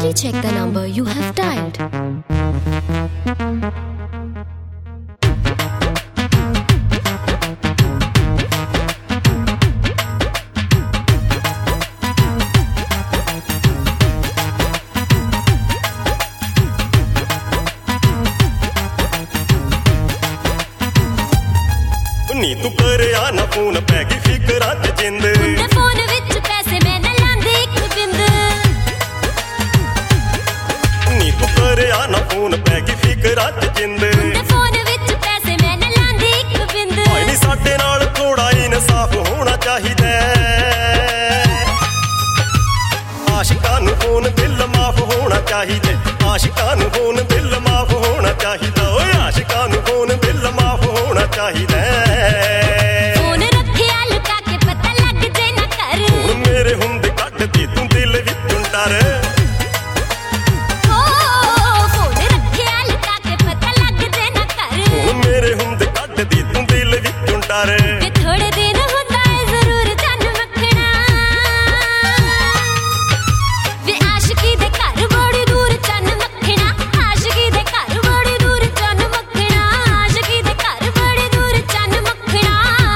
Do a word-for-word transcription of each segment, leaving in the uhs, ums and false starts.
Kindly check the number you have dialed. ਨੀ ਤੂੰ ਕਰਿਆ ਨਾ ਫੋਨ ਪੈ ਗਈ ਫਿਕਰਾਂ ਚ ਜਿੰਦ ਹੁੰਦੇ ਫੋਨ ਵਿੱਚ ਪੈਸੇ ਮੈਂ ਨਾ ਲਾਂਦੀ ਇੱਕ ਬਿੰਦ ਨੀ ਤੂੰ ਕਰਿਆ ਨਾ ਫੋਨ ਪੈ ਗਈ ਫਿਕਰਾਂ ਚ ਜਿੰਦ ਹੁੰਦੇ ਫੋਨ ਵਿੱਚ ਪੈਸੇ ਮੈਂ ਨਾ ਲਾਂਦੀ ਇੱਕ ਬਿੰਦ ਓਏ ਨੀ ਸਾਡੇ ਨਾਲ ਥੋੜਾ ਇਨਸਾਫ ਹੋਣਾ ਚਾਹੀਦਾ ਆਸ਼ਿਕਾਂ ਨੂੰ ਫੋਨ ਦਿਲ ਮਾਫ ਹੋਣਾ ਚਾਹੀਦਾ ਆਸ਼ਿਕਾਂ ਨੂੰ ਫੋਨ ਦਿਲ ਮਾਫ ਹੋਣਾ ਚਾਹੀਦਾ ਓਏ ਆਸ਼ਿਕਾਂ ਨੂੰ ਫੋਨ ਦਿਲ ਮਾਫ ਹੋਣਾ ਚਾਹੀਦਾ ਫੋਨ ਰੱਖਿਆ ਲੁਕਾ ਕੇ ਪਤਾ ਲੱਗ ਜੇ ਨਾ ਕਰ ਹੁਣ ਮੇਰੇ ਹੁੰਦੇ ਕੱਢਦੀ ਤੂੰ ਦਿਲ ਵਿੱਚੋਂ ਡਰ ਓ ਫੋਨ ਰੱਖਿਆ ਲੁਕਾ ਕੇ ਪਤਾ ਲੱਗ ਜੇ ਨਾ ਕਰ ਹੁਣ ਮੇਰੇ ਹੁੰਦੇ ਕੱਢਦੀ ਤੂੰ ਦਿਲ ਵਿੱਚੋਂ ਡਰ ਵੇ ਥੋੜੇ ਦਿਨ ਹੁੰਦਾ ਏ ਜ਼ਰੂਰ ਚੰਨ ਮੱਖਣਾ ਵੇ ਆਸ਼ਕੀ ਦੇ ਘਰ ਬੜੀ ਦੂਰ ਚੰਨ ਮੱਖਣਾ ਆਸ਼ਕੀ ਦੇ ਘਰ ਬੜੀ ਦੂਰ ਚੰਨ ਮੱਖਣਾ ਆਸ਼ਕੀ ਦੇ ਘਰ ਬੜੀ ਦੂਰ ਚੰਨ ਮੱਖਣਾ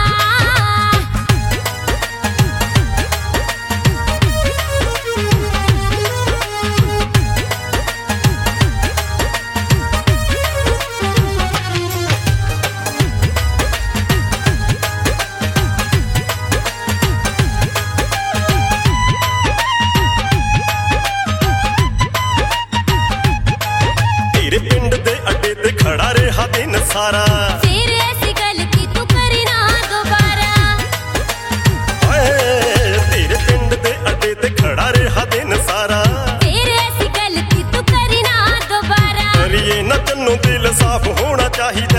ਤੇਰੇ ਪਿੰਡ ਦੇ ਅੱਡੇ ਤੇ ਖੜਾ ਰਿਹਾ ਦਿਨ ਸਾਰਾ ਫੇਰ ਐਸੀ ਗੱਲ ਕੀ ਤੂੰ ਕਰੀ ਨਾ ਦੁਬਾਰਾ ਓਏ ਤੇਰੇ ਪਿੰਡ ਦੇ ਅੱਡੇ ਤੇ ਖੜਾ ਰਿਹਾ ਦਿਨ ਸਾਰਾ ਫੇਰ ਐਸੀ ਗੱਲ ਕੀ ਤੂੰ ਕਰੀ ਨਾ ਦੁਬਾਰਾ ਕਰੀਏ ਨਾ ਤੈਨੂੰ ਦਿਲ ਸਾਫ਼ ਹੋਣਾ ਚਾਹੀਦਾ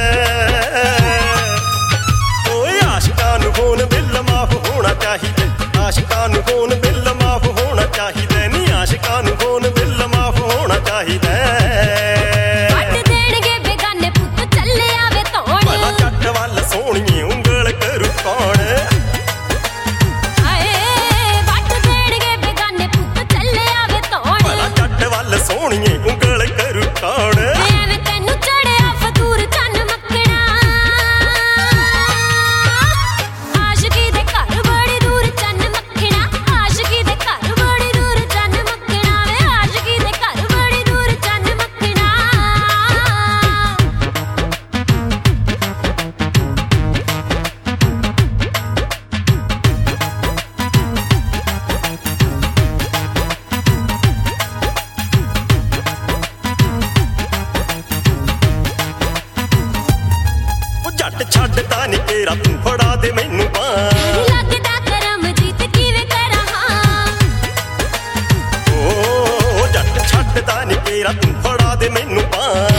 ਓਏ ਆਸ਼ਿਕਾਂ ਨੂੰ ਫੋਨ ਦਿਲ ਮਾਫ ਹੋਣਾ ਚਾਹੀਦਾ ਆਸ਼ਿਕਾਂ ਨੂੰ ਫੋਨ ਦਿਲ ਮਾਫ ਹੋਣਾ ਚਾਹੀਦਾ ਨੀ ਆਸ਼ਿਕਾਂ ਨੂੰ ਫੋਨ ਦਿਲ ਮਾਫ ਹੋਣਾ ਚਾਹੀਦਾ ਵੱਟ ਦੇਣਗੇ ਬੇਗਾਨੇ ਪੁੱਤ ਚੱਲੇ ਆਵੇ ਭਲਾ ਧੌਣ ਜੱਟ ਵੱਲ ਸੋਹਣੀਏ ਉਂਗਲ ਕਰੂ ਕੌਣ ਹਾਏ ਵੱਟ ਦੇਣਗੇ ਬੇਗਾਨੇ ਪੁੱਤ ਚੱਲੇ ਆਵੇ ਧੌਣ ਭਲਾ ਜੱਟ ਵੱਲ ਸੋਹਣੀਏ ਉਂਗਲ ਕਰੂ ਕੌਣ ਐਵੇਂ ਤੈਨੂੰ ਚੜਿਆ ਫਤੂਰ ਚੰਨ ਮੱਖਣਾ ਆਸ਼ਕੀ ਦੇ ਘਰ ਬੜੀ ਦੂਰ ਚੰਨ ਮੱਖਣਾ ਆਸ਼ਕੀ ਦੇ ਘਰ ਬੜੀ ਦੂਰ ਚੰਨ ਮੱਖਣਾ ਵੇ ਆਸ਼ਕੀ ਦੇ ਘਰ ਬੜੀ ਦੂਰ ਚੰਨ ਮੱਖਣਾ ਉਹ ਜੱਟ ਛੱਡਦਾ ਨੀ ਤੇਰਾ ਤੂੰ ਫੜਾ ਦੇ ਮੈਨੂੰ ਬਾਂਹ ਲੱਗਦਾ ਕਰਮ ਜੀਤ ਕਿਵੇਂ ਕਰਾਂ ਹਾਂ ਓ ਜੱਟ ਛੱਡਦਾ ਨੀ ਤੇਰਾ ਤੂੰ ਫੜਾ ਦੇ ਮੈਨੂੰ ਬਾਂਹ